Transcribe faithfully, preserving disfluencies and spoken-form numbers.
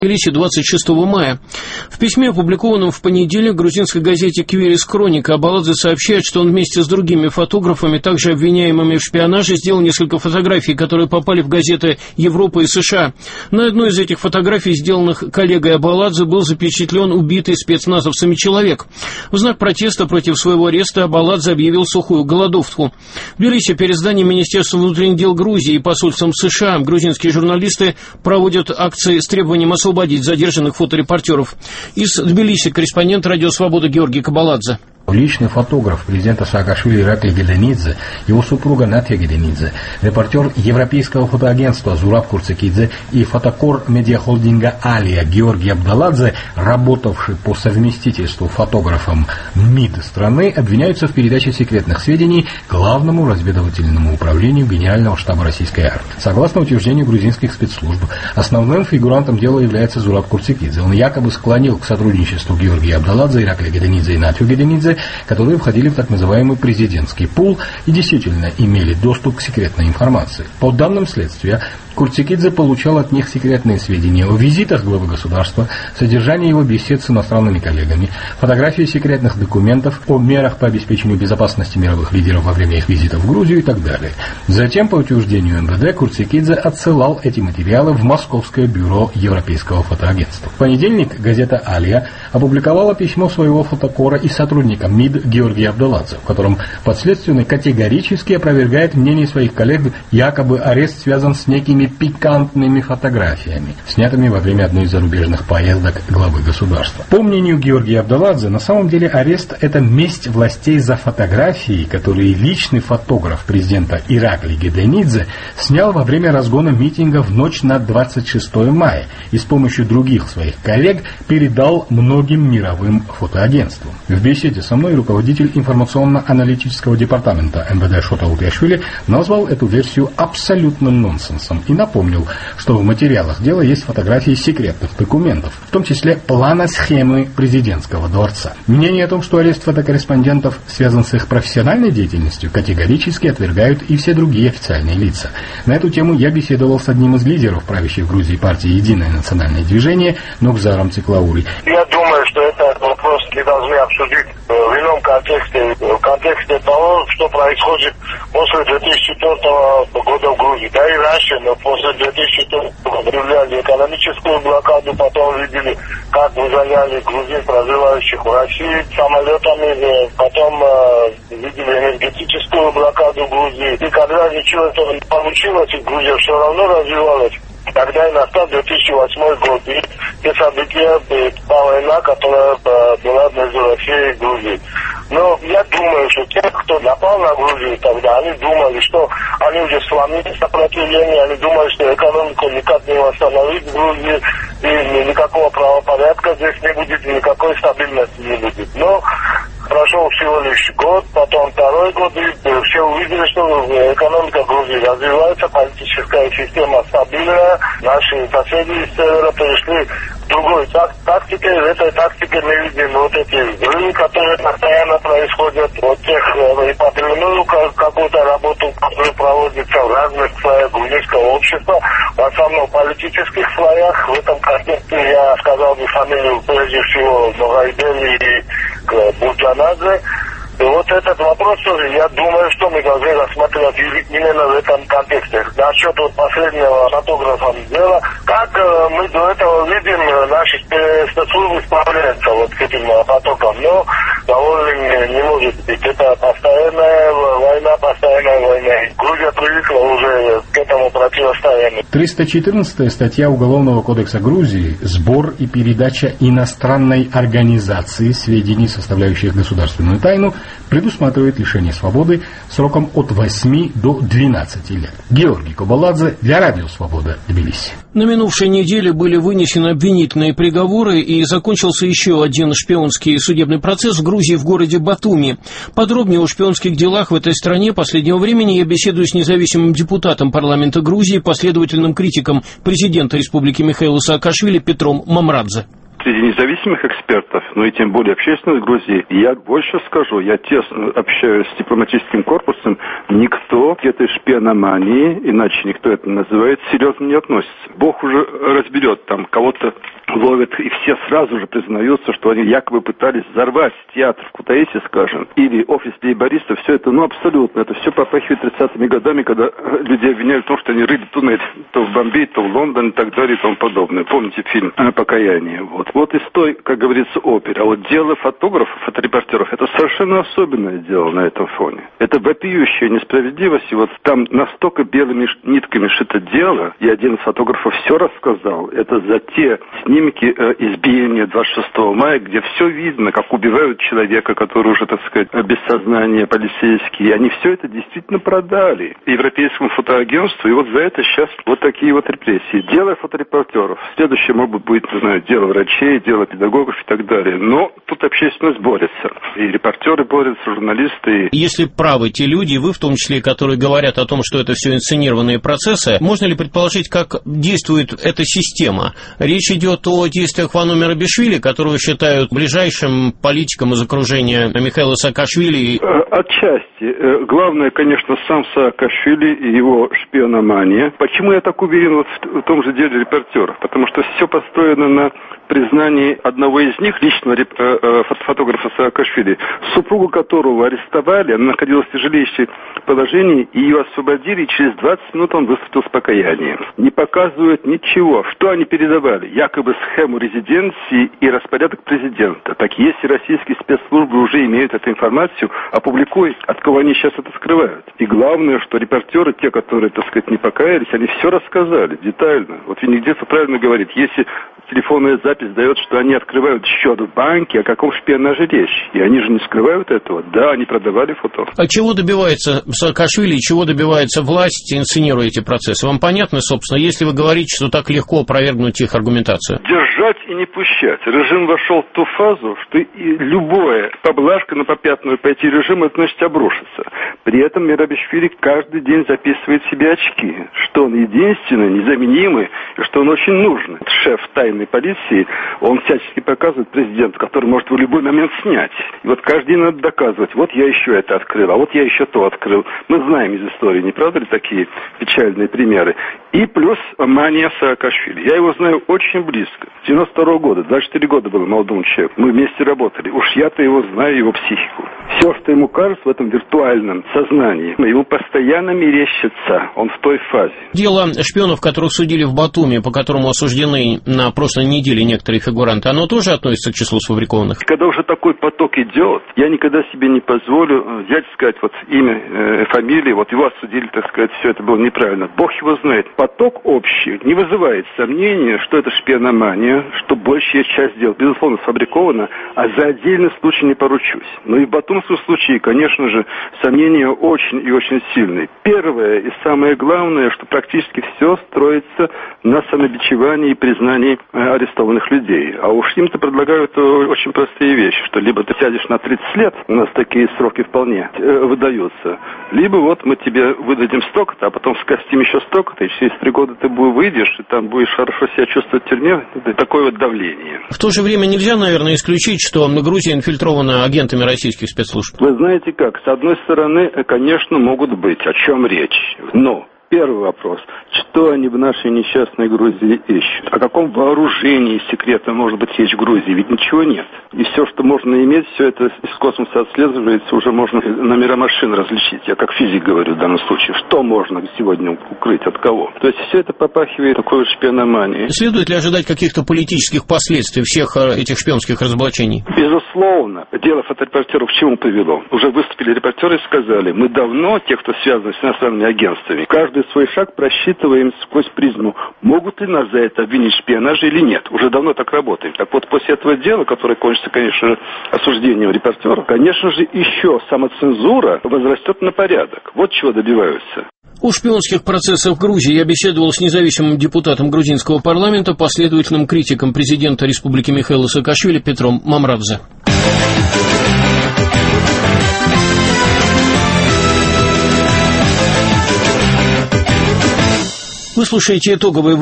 Тбилиси двадцать шестого мая. В письме, опубликованном в понедельник в грузинской газете «Квирис Хроника», Абаладзе сообщает, что он вместе с другими фотографами, также обвиняемыми в шпионаже, сделал несколько фотографий, которые попали в газеты Европы и США. На одной из этих фотографий, сделанных коллегой Абаладзе, был запечатлен убитый спецназовцами человек. В знак протеста против своего ареста Абаладзе объявил сухую голодовку. В Тбилиси перед зданием Министерства внутренних дел Грузии и посольством США грузинские журналисты проводят акции с требованием освободить освободить задержанных фоторепортеров. Из Тбилиси корреспондент «Радио Свобода» Георгий Кабаладзе. Личный фотограф президента Саакашвили Иракли Геденидзе, его супруга Натья Геденидзе, репортер европейского фотоагентства Зураб Курцикидзе и фотокор медиахолдинга «Алия» Георгий Абдаладзе, работавший по совместительству фотографом МИД страны, обвиняются в передаче секретных сведений Главному разведывательному управлению Генерального штаба российской армии. Согласно утверждению грузинских спецслужб, основным фигурантом дела является Зураб Курцикидзе. Он якобы склонил к сотрудничеству Георгия Абдаладзе, Иракли Геденидзе и Натью Геденидзе, которые входили в так называемый президентский пул и действительно имели доступ к секретной информации. По данным следствия, Курцикидзе получал от них секретные сведения о визитах главы государства, содержании его бесед с иностранными коллегами, фотографии секретных документов о мерах по обеспечению безопасности мировых лидеров во время их визитов в Грузию и так далее. Затем, по утверждению эм вэ дэ, Курцикидзе отсылал эти материалы в Московское бюро Европейского фотоагентства. В понедельник газета «Алия» опубликовала письмо своего фотокора и сотрудника МИД Георгия Абдаладзе, в котором подследственный категорически опровергает мнение своих коллег, якобы арест связан с некими пикантными фотографиями, снятыми во время одной из зарубежных поездок главы государства. По мнению Георгия Абдаладзе, на самом деле арест – это месть властей за фотографии, которые личный фотограф президента Иракли Геденидзе снял во время разгона митинга в ночь на двадцать шестое мая и с помощью других своих коллег передал многим мировым фотоагентствам. В беседе со мной руководитель информационно-аналитического департамента эм вэ дэ Шота Утриашвили назвал эту версию абсолютным нонсенсом и напомнил, что в материалах дела есть фотографии секретных документов, в том числе плана схемы президентского дворца. Мнение о том, что арест фотокорреспондентов связан с их профессиональной деятельностью, категорически отвергают и все другие официальные лица. На эту тему я беседовал с одним из лидеров правящей в Грузии партии «Единое национальное движение» Нокзаром Циклаури. Я думаю, что это вопрос не должны обсудить в ином контексте, в контексте того, что происходит после две тысячи четвёртого года в Грузии. Да и раньше, но после две тысячи четвёртого года объявляли экономическую блокаду, потом видели, как выгоняли грузин, проживающих в России, самолетами, потом э, видели энергетическую блокаду в Грузии. И когда ничего этого не получилось, и Грузия все равно развивалась, тогда и настал две тысячи восьмой год, и те события, та война, которая была между Россией и Грузией. Но я думаю, что те, кто напал на Грузию тогда, они думали, что они уже сломили сопротивление, они думали, что экономику никак не восстановить в Грузии, и никакого правопорядка здесь не будет, и никакой стабильности не будет. Но прошел всего лишь год, потом второй год, и все увидели, что экономика Грузии развивается, политическая система стабильная, наши соседи из севера перешли к другой так, тактике. В этой тактике мы видим вот эти взрывы, которые постоянно происходят, вот тех и подрывную какую-то работу, которая проводится в разных слоях грузинского общества, в основном в политических слоях. В этом контексте я сказал бы фамилию прежде всего Ногайдели и Бурджанадзе. И вот этот вопрос тоже, я думаю, что мы должны рассматривать именно в этом контексте. Насчет вот последнего фотографа дела, как э, мы до этого видим, наши спецслужбы справляются вот с этим потоком, но довольно не может быть. Это постоянная война, постоянная война. Грузия привыкла уже к этому противостоянию. триста четырнадцатая статья Уголовного кодекса Грузии «Сбор и передача иностранной организации сведений, составляющих государственную тайну», предусматривает лишение свободы сроком от восьми до двенадцати лет. Георгий Кабаладзе для Радио Свобода, Тбилиси. На минувшей неделе были вынесены обвинительные приговоры и закончился еще один шпионский судебный процесс в Грузии в городе Батуми. Подробнее о шпионских делах в этой стране последнего времени я беседую с независимым депутатом парламента Грузии, последовательным критиком президента республики Михаила Саакашвили Петром Мамрадзе. среди независимых экспертов, ну и тем более общественной Грузии, я больше скажу, я тесно общаюсь с дипломатическим корпусом, никто к этой шпиономании, иначе никто это называет, серьезно не относится. Бог уже разберет, там кого-то ловят, и все сразу же признаются, что они якобы пытались взорвать театр в Кутаиси, скажем, или офис лейбористов. Все это, ну, абсолютно, это все попахивает тридцатыми годами, когда людей обвиняют в том, что они рыли туннель то в Бомбей, то в Лондон и так далее и тому подобное. Помните фильм «Покаяние»? Вот. Вот из той, как говорится, оперы. А вот дело фотографов, фоторепортеров, это совершенно особенное дело на этом фоне. Это вопиющая несправедливость, и вот там настолько белыми нитками шито дело, и один из фотографов все рассказал, это за те снимки э, избиения двадцать шестого мая, где все видно, как убивают человека, который уже, так сказать, без сознания, полицейские. И они все это действительно продали европейскому фотоагентству, и вот за это сейчас вот такие вот репрессии. Дело фоторепортеров. Следующее, может быть, будет, не знаю, дело врачей, дело педагогов и так далее. Но тут общественность борется. И репортеры борются, журналисты. Если правы те люди, вы в том числе, которые говорят о том, что это все инсценированные процессы, можно ли предположить, как действует эта система? Речь идет о действиях Вану Мерабишвили, которого считают ближайшим политиком из окружения Михаила Саакашвили. Отчасти. Главное, конечно, сам Саакашвили и его шпиономания. Почему я так уверен вот в том же деле репортеров? Потому что все построено на признании одного из них, личного фотографа Саакашвили, супругу которого арестовали, она находилась в тяжелейшем положении, и ее освободили, и через двадцать минут он выступил с покаянием. Не показывают ничего. Что они передавали? Якобы схему резиденции и распорядок президента. Так если российские спецслужбы уже имеют эту информацию, опубликуй, от кого они сейчас это скрывают. И главное, что репортеры, те, которые, так сказать, не покаялись, они все рассказали детально. Вот Венедиктов правильно говорит, если телефонная запись дает, что они открывают счет в банке, о каком шпионаже речь? И они же не скрывают этого. Да, они продавали фото. А чего добивается Саакашвили, чего добивается власть, инсценируя эти процессы? Вам понятно, собственно, если вы говорите, что так легко опровергнуть их аргументацию? Держать и не пущать. Режим вошел в ту фазу, что и любое поблажка на попятную пойти режим, это значит обрушится. При этом Мерабишвили каждый день записывает себе очки, что он единственный, незаменимый, и что он очень нужный. Шеф тайной полиции, он всячески показывает президенту, который может в любой момент снять. И вот каждый день надо доказывать, вот я еще это открыл, а вот я еще то открыл. Мы знаем из истории, не правда ли, такие печальные примеры. И плюс мания Саакашвили. Я его знаю очень близко. С девяносто второго года, двадцать четыре года было молодому человеку. Мы вместе работали. Уж я-то его знаю, его психику. Все, что ему кажется в этом виртуальном сознании, ему постоянно мерещится. Он в той фазе. Дело шпионов, которых судили в Батуми, по которому осуждены на прошлой неделе некоторые фигуранты, оно тоже относится к числу сфабрикованных? Когда уже такой поток идет, я никогда себе не позволю взять, сказать, вот имя, э, фамилии, вот его осудили, так сказать, все это было неправильно. Бог его знает. Поток общий не вызывает сомнения, что это шпиономания, что большая часть дел, безусловно, сфабрикована, а за отдельный случай не поручусь. Но и в батумском случае, конечно же, сомнения очень и очень сильные. Первое и самое главное, что практически все строится на самобичевании и признании э, арестованных людей. А уж им-то предлагают очень простые вещи, что либо ты сядешь на тридцать лет, у нас такие сроки вполне э, выдаются, либо вот мы тебе выдадим столько-то, а потом скостим еще столько-то, и через три года ты выйдешь, и там будешь хорошо себя чувствовать в тюрьме. Это такое вот давление. В то же время нельзя, наверное, исключить, что Грузия инфильтрована агентами российских спецслужб. Вы знаете как, с одной стороны, конечно, могут быть, о чем речь, но... Первый вопрос. Что они в нашей несчастной Грузии ищут? О каком вооружении секретно может быть речь в Грузии? Ведь ничего нет. И все, что можно иметь, все это из космоса отслеживается, уже можно номера машин различить. Я как физик говорю в данном случае. Что можно сегодня укрыть от кого? То есть все это попахивает такой вот шпиономанией. Следует ли ожидать каких-то политических последствий всех этих шпионских разоблачений? Безусловно. Дело фоторепортеров к чему привело? Уже выступили репортеры и сказали, мы давно, те, кто связаны с иностранными агентствами, каждый свой шаг просчитываем сквозь призму, могут ли нас за это обвинить в шпионаже или нет. Уже давно так работаем. Так вот, после этого дела, которое кончится, конечно, осуждением репортеров, конечно же, еще самоцензура возрастет на порядок. Вот чего добиваются. О шпионских процессах в Грузии я беседовал с независимым депутатом грузинского парламента, последовательным критиком президента республики Михаила Саакашвили Петром Мамрадзе. Вы слушаете итоговый